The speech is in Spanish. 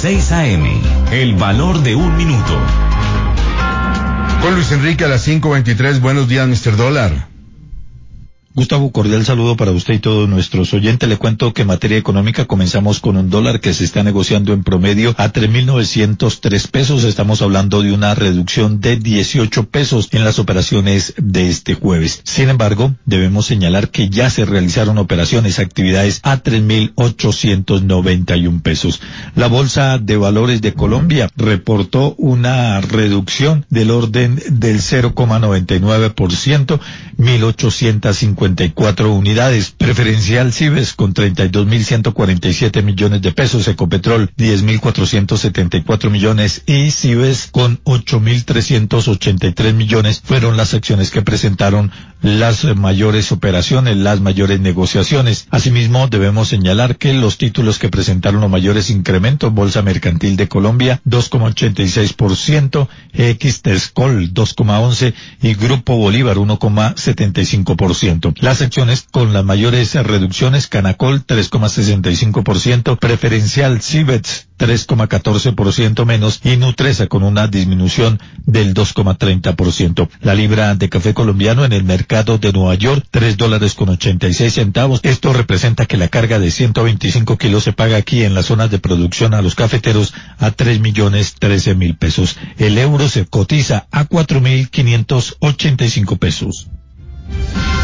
6 AM, el valor de un minuto. Con Luis Enrique a las 5:23, buenos días, Mr. Dólar. Gustavo, cordial saludo para usted y todos nuestros oyentes. Le cuento que en materia económica comenzamos con un dólar que se está negociando en promedio a 3.903 pesos. Estamos hablando de una reducción de 18 pesos en las operaciones de este jueves. Sin embargo, debemos señalar que ya se realizaron operaciones, actividades a 3.891 pesos. La Bolsa de Valores de Colombia reportó una reducción del orden del 0,99%, 1.854 unidades. Preferencial Cibes con 32.147 millones de pesos, Ecopetrol 10.474 millones y Cibes con 8.383 millones fueron las acciones que presentaron las mayores operaciones, las mayores negociaciones. Asimismo, debemos señalar que los títulos que presentaron los mayores incrementos: Bolsa Mercantil de Colombia 2,86%, Texcol 2,11% y Grupo Bolívar 1,75%. Las acciones con las mayores reducciones: Canacol 3,65%, Preferencial Cibets 3,14% menos y Nutresa con una disminución del 2,30%. La libra de café colombiano en el mercado de Nueva York, $3.86. Esto representa que la carga de 125 kilos se paga aquí en las zonas de producción a los cafeteros a 3.013.000 pesos. El euro se cotiza a 4.585 pesos.